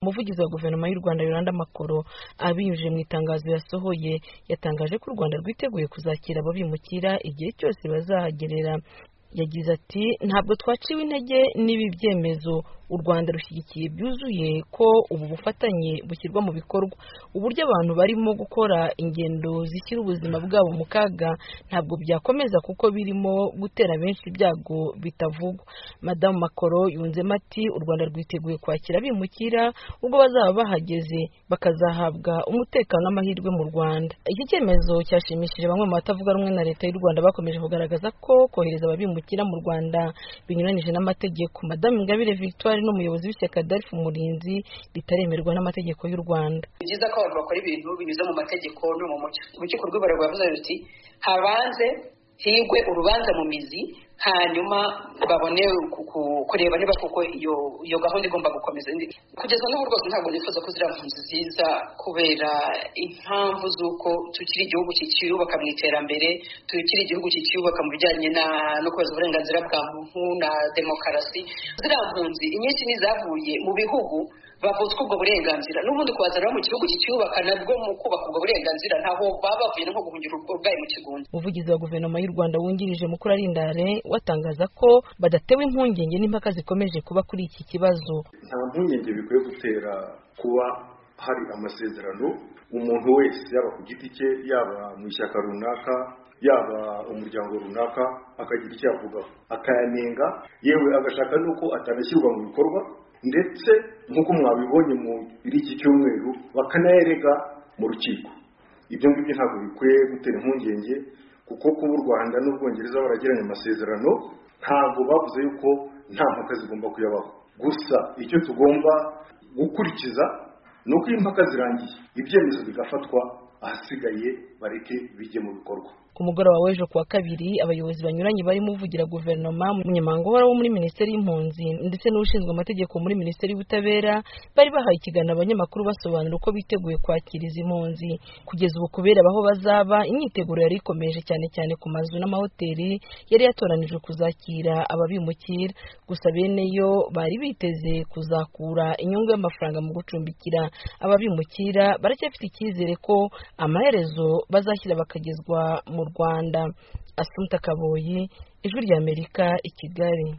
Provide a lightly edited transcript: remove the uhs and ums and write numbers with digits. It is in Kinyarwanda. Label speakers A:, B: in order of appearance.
A: Umuvugizi wa guverinoma y'u Rwanda Yolanda Makoro abinyujije mu itangazo yasohoye yatangaje ko u Rwanda rwiteguye kuzakira abo bimukira igihe cyose bazahagerera. Yagize ati ntabwo twaciwe intege n'ibi byemezo, u Rwanda rushyigikiye byuzuye ko ubu bufatanye bushyirwa mu bikorwa. Uburyo abantu barimo gukora ingendo zishyira ubuzima bwabo mu kaga ntabwo byakomeza kuko birimo gutera benshi ibyago bitavugwa. Madamu Makoro yunzemo ati u Rwanda rwiteguye kwakira abimukira ubwo bazaba bahageze bakazahabwa umutekano n'amahirwe mu Rwanda. Iki cyemezo cyashimishije bamwe mu batavuga rumwe na leta y'u Rwanda bakomeje kugaragaza ko kohereza ababimukira mu Rwanda binyuranije n'amategeko. Madamu Ingabire Victoire n'umuyobozi w'ishyaka Dalph Umurinzi ritaremerwa n'amategeko y'u Rwanda.
B: Byiza ko abantu bakora ibintu binyuze mu mategeko no mu mucyo. Urukiko rw'Ibarwa rwavuze ruti habanze higwe urubanza mu mizi hanyuma babone kureba niba koko iyo gahunda igomba gukomeza. Kugeza n'ubu rwose ntabwo nifuza ko ziriya mpunzi ziza kubera impamvu z'uko tukiri igihugu kikiyubaka mu iterambere, tukiri igihugu kikiyubaka mu bijyanye no kubahiriza uburenganzira bwa muntu na demokarasi. Ziriya mpunzi inyinshi nizavuye mu bihugu bavutswe ubwo burenganzira, n'ubundi kubazana mu gihugu kikiyubaka nabwo mu kubaka ubwo burenganzira ntaho baba bavuye nko guhungira ubwayi mu kigunda.
A: Umuvugizi wa guverinoma y'u Rwanda wungirije Mukurarindare watangaza ko badatewe impungenge n'impaka zikomeje kuba kuri iki kibazo.
C: Nta mpungenge bikwiye gutera kuba hari amasezerano umuntu wese yaba ku giti cye yaba mu ishyaka runaka yaba umuryango runaka akagira icyo avugaho akayanenga yewe agashaka nuko atanashyirwa mu bikorwa, ndetse nk'uko mwabibonye muri iki cyumweru bakanayerega mu rukiko. Ibyo ngibyo ntabwo bikwiye gutera impungenge kuko kuba u Rwanda n'Ubwongereza baragiranye amasezerano ntabwo bavuze yuko nta mpaka zigomba kuyabaho. Gusa icyo tugomba gukurikiza ni uko impaka zirangiye ibyemezo bigafatwa, ahasigaye bareke bijye mu bikorwa.
A: Ku mugoroba w'ejo kuwa kabiri abayobozi banyuranye barimo uvugira guverinoma, umunyamabanga uhoraho muri Minisiteri y'Impunzi ndetse n'ushinzwe amategeko muri Minisiteri y'Ubutabera bari bahaye ikiganiro abanyamakuru basobanura uko biteguye kwakira izi mpunzi. Kugeza ubu kubera aho bazaba imyiteguro yari ikomeje cyane cyane ku mazu n'amahoteli yari yatoranijwe kuzakira ababimukira. Gusa bene yo bari biteze kuzakura inyungu y'amafaranga mu gucumbikira ababimukira, baracyafite icyizere ko amaherezo bazashyira bakagezwa mu Rwanda. Assumpta Kaboyi, Ijwi ry'Amerika, i Kigali.